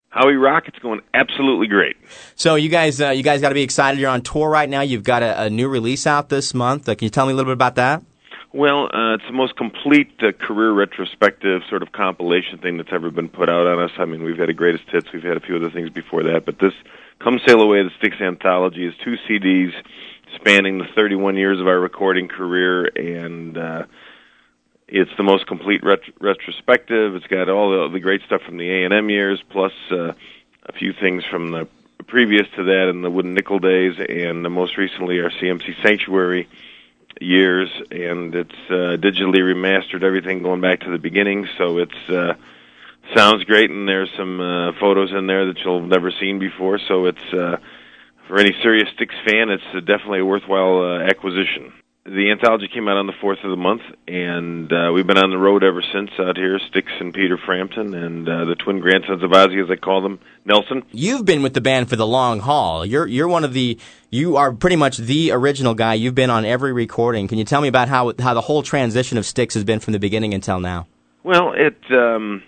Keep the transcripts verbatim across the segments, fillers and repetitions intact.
How we rock? It's going absolutely great. So you guys, uh, you guys got to be excited. You're on tour right now. You've got a, a new release out this month. Uh, can you tell me a little bit about that? Well, uh, it's the most complete uh, career retrospective sort of compilation thing that's ever been put out on us. I mean, we've had a greatest hits. We've had a few other things before that, but this Come Sail Away, the Styx Anthology, is two C Ds spanning the thirty-one years of our recording career, and uh, it's the most complete ret- retrospective. It's got all the, the great stuff from the A and M years, plus uh, a few things from the previous to that in the Wooden Nickel days, and uh, most recently our C M C Sanctuary years, and it's uh, digitally remastered everything going back to the beginning, so it's uh, sounds great, and there's some uh, photos in there that you'll have never seen before, so it's uh, for any serious Styx fan, it's uh, definitely a worthwhile uh, acquisition. The anthology came out on the fourth of the month, and uh, we've been on the road ever since out here, Styx and Peter Frampton, and uh, the twin grandsons of Ozzy, as I call them, Nelson. You've been with the band for the long haul. You're you're one of the, you are pretty much the original guy. You've been on every recording. Can you tell me about how how the whole transition of Styx has been from the beginning until now? Well, it, um,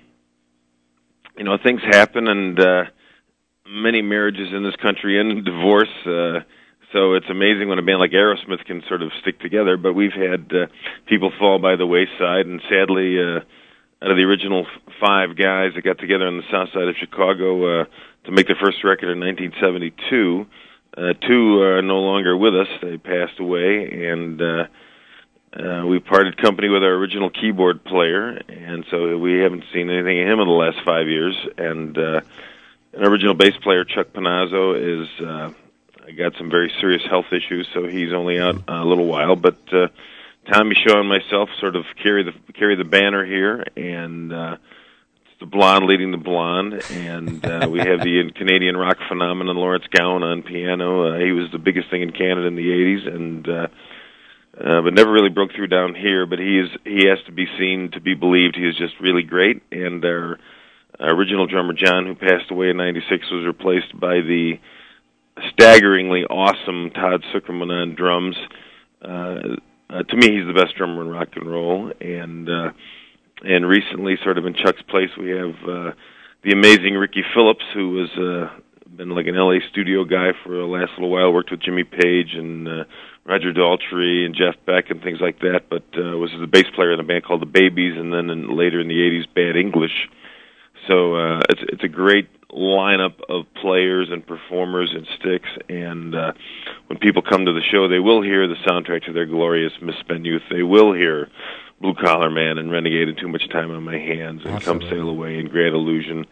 you know, things happen, and uh, many marriages in this country end, divorce, uh so it's amazing when a band like Aerosmith can sort of stick together, but we've had uh, people fall by the wayside, and sadly, uh, out of the original f- five guys that got together on the south side of Chicago uh, to make their first record in nineteen seventy-two, uh, two are no longer with us. They passed away, and uh, uh, we parted company with our original keyboard player, and so we haven't seen anything of him in the last five years, and uh, an original bass player, Chuck Panazzo, is... Uh, I got some very serious health issues, so he's only out a little while. But uh, Tommy Shaw and myself sort of carry the carry the banner here, and uh, it's the blonde leading the blonde, and uh, we have the Canadian rock phenomenon Lawrence Gowan on piano. Uh, he was the biggest thing in Canada in the eighties, and uh, uh, but never really broke through down here. But he is he has to be seen to be believed. He is just really great, and our, our original drummer John, who passed away in ninety-six, was replaced by the staggeringly awesome Todd Sucherman on drums. Uh, uh, to me, he's the best drummer in rock and roll. And uh, and recently, sort of in Chuck's place, we have uh, the amazing Ricky Phillips, who has uh, been like an L A studio guy for the last little while, worked with Jimmy Page and uh, Roger Daltrey and Jeff Beck and things like that, but uh, was the bass player in a band called The Babies, and then in, later in the eighties, Bad English. So uh, it's it's a great lineup of players and performers in Styx, and uh, when people come to the show, they will hear the soundtrack to their glorious misspent youth. They will hear Blue Collar Man and Renegade and Too Much Time on My Hands and Absolutely. Come Sail Away and Grand Illusion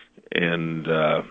and uh,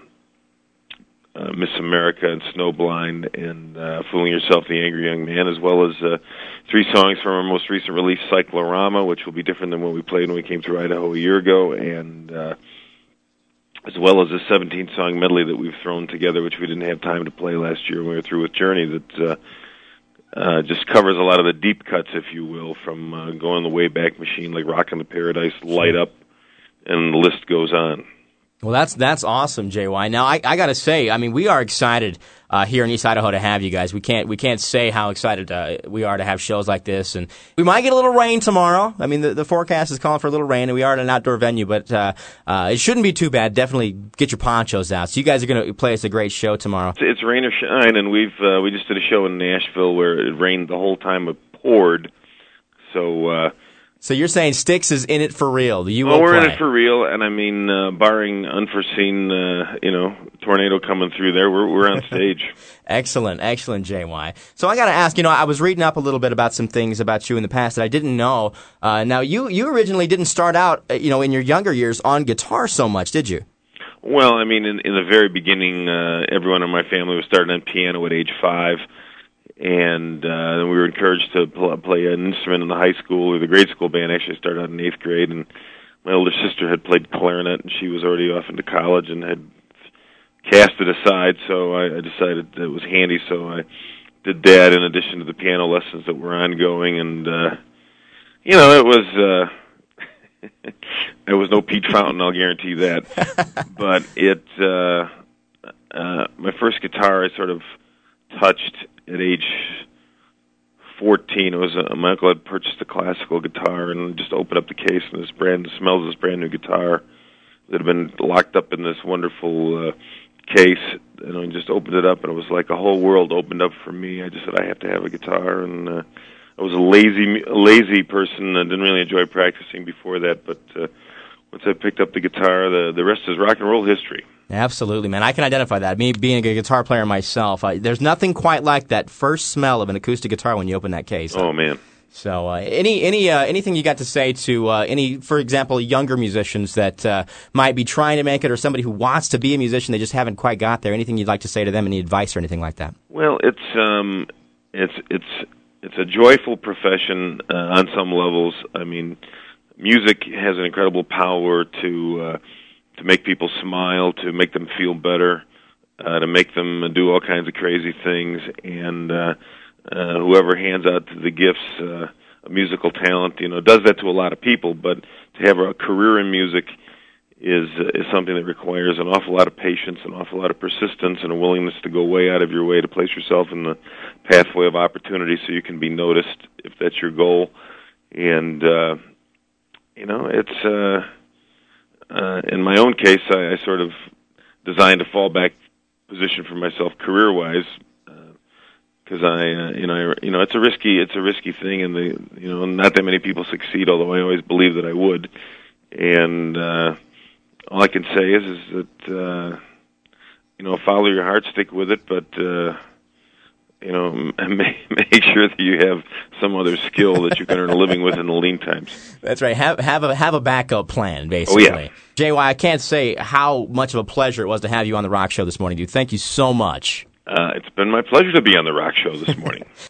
uh, Miss America and Snowblind and uh, Fooling Yourself, The Angry Young Man, as well as uh, three songs from our most recent release, Cyclorama, which will be different than what we played when we came through Idaho a year ago, and uh, as well as a seventeen-song medley that we've thrown together, which we didn't have time to play last year when we were through with Journey, that uh, uh, just covers a lot of the deep cuts, if you will, from uh, Going the Wayback Machine, like Rockin' the Paradise, Light Up, and the list goes on. Well, that's that's awesome, J Y. Now, I, I got to say, I mean, we are excited uh, here in East Idaho to have you guys. We can't we can't say how excited uh, we are to have shows like this, and we might get a little rain tomorrow. I mean, the, the forecast is calling for a little rain, and we are at an outdoor venue, but uh, uh, it shouldn't be too bad. Definitely get your ponchos out. So you guys are going to play us a great show tomorrow. It's, it's rain or shine, and we've uh, we just did a show in Nashville where it rained the whole time it poured. So. Uh, So you're saying Styx is in it for real? You well, will we're play. in it for real, and I mean, uh, barring unforeseen, uh, you know, tornado coming through there, we're we're on stage. Excellent, excellent, J Y. So I got to ask, you know, I was reading up a little bit about some things about you in the past that I didn't know. Uh, now, you you originally didn't start out, you know, in your younger years on guitar so much, did you? Well, I mean, in, in the very beginning, uh, everyone in my family was starting on piano at age five. And uh, we were encouraged to pl- play an instrument in the high school or the grade school band. Actually, I started out in eighth grade, and my older sister had played clarinet, and she was already off into college and had cast it aside. So I, I decided that it was handy, so I did that in addition to the piano lessons that were ongoing. And uh, you know, it was uh, it was no Pete Fountain, I'll guarantee that. But it uh, uh, my first guitar, I sort of touched at age fourteen. It was a, my uncle had purchased a classical guitar and just opened up the case, and this brand smells this brand new guitar. It that had been locked up in this wonderful uh, case. And I just opened it up, and it was like a whole world opened up for me. I just said I have to have a guitar, and uh, I was a lazy, lazy person. I didn't really enjoy practicing before that, but uh, once I picked up the guitar, the the rest is rock and roll history. Absolutely, man. I can identify that. Me being a guitar player myself, I, there's nothing quite like that first smell of an acoustic guitar when you open that case. Oh man. So, uh, any any uh, anything you got to say to uh, any, for example, younger musicians that uh, might be trying to make it, or somebody who wants to be a musician, they just haven't quite got there? Anything you'd like to say to them? Any advice or anything like that? Well, it's um, it's it's it's a joyful profession uh, on some levels. I mean, music has an incredible power to uh, to make people smile, to make them feel better, uh, to make them do all kinds of crazy things, and uh, Uh, whoever hands out the gifts, uh, a musical talent, you know, does that to a lot of people. But to have a career in music is uh, is something that requires an awful lot of patience, an awful lot of persistence, and a willingness to go way out of your way to place yourself in the pathway of opportunity so you can be noticed if that's your goal. And uh, you know, it's uh, uh, in my own case, I, I sort of designed a fallback position for myself career-wise. Because I, uh, you know, I, you know, it's a risky, it's a risky thing, and the, you know, not that many people succeed. Although I always believed that I would, and uh, all I can say is, is that, uh, you know, follow your heart, stick with it, but uh, you know, make, make sure that you have some other skill that you can earn a living with in the lean times. That's right. Have have a have a backup plan, basically. Oh yeah. J Y, I can't say how much of a pleasure it was to have you on the Rock Show this morning, dude. Thank you so much. Uh, it's been my pleasure to be on the Rock Show this morning.